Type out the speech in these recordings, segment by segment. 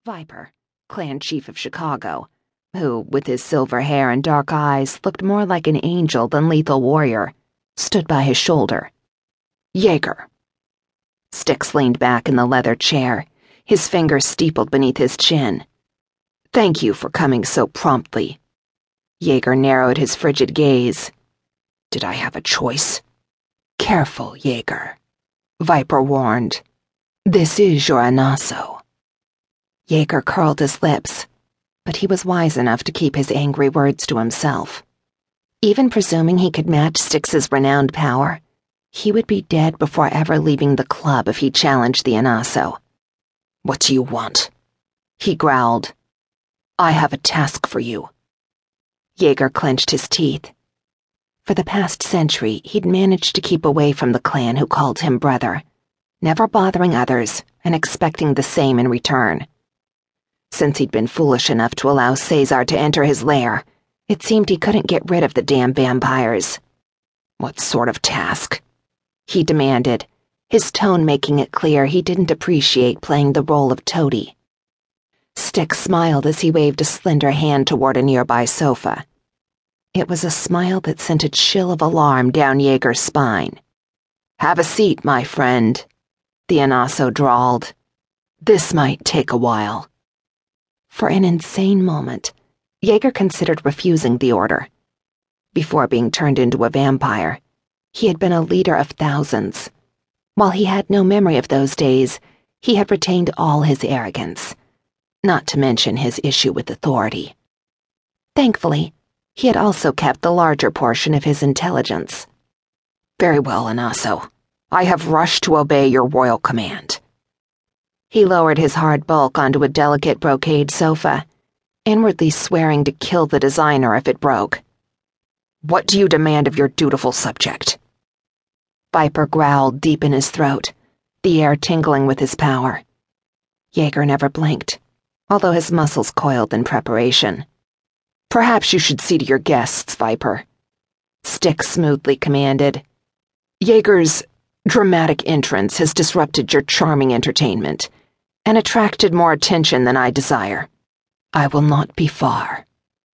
Viper, clan chief of Chicago, who, with his silver hair and dark eyes, looked more like an angel than lethal warrior, stood by his shoulder. Jaeger. Styx leaned back in the leather chair, his fingers steepled beneath his chin. Thank you for coming so promptly. Jaeger narrowed his frigid gaze. Did I have a choice? Careful, Jaeger. Viper warned. This is your Anaso. Jaeger curled his lips, but he was wise enough to keep his angry words to himself. Even presuming he could match Styx's renowned power, he would be dead before ever leaving the club if he challenged the Anaso. What do you want? He growled. I have a task for you. Jaeger clenched his teeth. For the past century, he'd managed to keep away from the clan who called him brother, never bothering others and expecting the same in return. Since he'd been foolish enough to allow Caesar to enter his lair, it seemed he couldn't get rid of the damn vampires. What sort of task? He demanded, his tone making it clear he didn't appreciate playing the role of toady. Styx smiled as he waved a slender hand toward a nearby sofa. It was a smile that sent a chill of alarm down Jaeger's spine. Have a seat, my friend, the Anaso drawled. This might take a while. For an insane moment, Jaeger considered refusing the order. Before being turned into a vampire, he had been a leader of thousands. While he had no memory of those days, he had retained all his arrogance, not to mention his issue with authority. Thankfully, he had also kept the larger portion of his intelligence. Very well, Anaso. I have rushed to obey your royal command. He lowered his hard bulk onto a delicate brocade sofa, inwardly swearing to kill the designer if it broke. What do you demand of your dutiful subject? Viper growled deep in his throat, the air tingling with his power. Jaeger never blinked, although his muscles coiled in preparation. Perhaps you should see to your guests, Viper. Styx smoothly commanded. Jaeger's dramatic entrance has disrupted your charming entertainment and attracted more attention than I desire. I will not be far.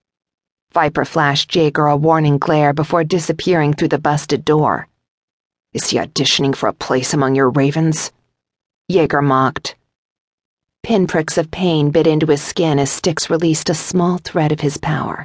Viper flashed Jaeger a warning glare before disappearing through the busted door. Is he auditioning for a place among your ravens? Jaeger mocked. Pinpricks of pain bit into his skin as Styx released a small thread of his power.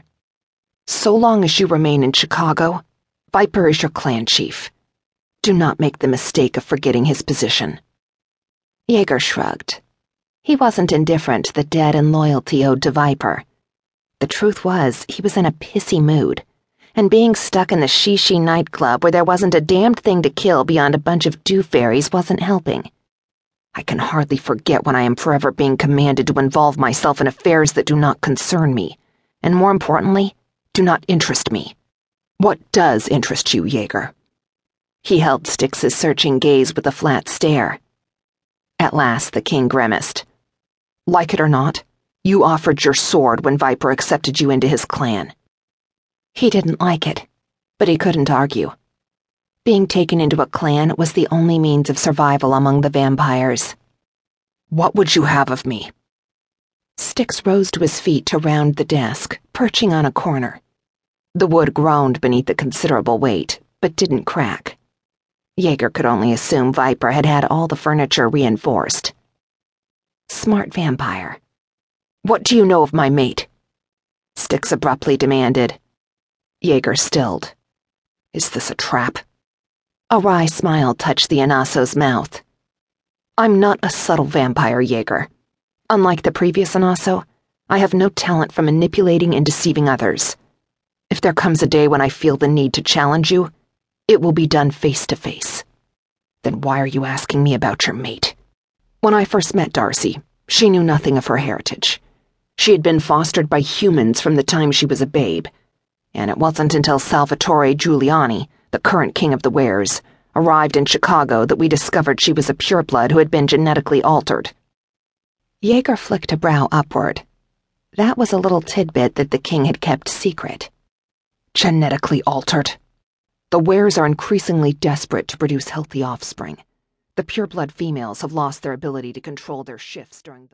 So long as you remain in Chicago, Viper is your clan chief. Do not make the mistake of forgetting his position. Jaeger shrugged. He wasn't indifferent to the debt and loyalty owed to Viper. The truth was, he was in a pissy mood, and being stuck in the Shishi nightclub where there wasn't a damned thing to kill beyond a bunch of dew fairies wasn't helping. I can hardly forget when I am forever being commanded to involve myself in affairs that do not concern me, and more importantly, do not interest me. What does interest you, Jaeger? He held Styx's searching gaze with a flat stare. At last the king grimaced. Like it or not, you offered your sword when Viper accepted you into his clan. He didn't like it, but he couldn't argue. Being taken into a clan was the only means of survival among the vampires. What would you have of me? Styx rose to his feet to round the desk, perching on a corner. The wood groaned beneath the considerable weight, but didn't crack. Jaeger could only assume Viper had had all the furniture reinforced. Smart vampire. What do you know of my mate? Styx abruptly demanded. Jaeger stilled. Is this a trap? A wry smile touched the Anaso's mouth. I'm not a subtle vampire, Jaeger. Unlike the previous Anaso, I have no talent for manipulating and deceiving others. If there comes a day when I feel the need to challenge you, it will be done face to face. Then why are you asking me about your mate? When I first met Darcy, she knew nothing of her heritage. She had been fostered by humans from the time she was a babe, and it wasn't until Salvatore Giuliani, the current king of the Wares, arrived in Chicago that we discovered she was a pureblood who had been genetically altered. Jaeger flicked a brow upward. That was a little tidbit that the king had kept secret. Genetically altered. The Wares are increasingly desperate to produce healthy offspring. The pureblood females have lost their ability to control their shifts during the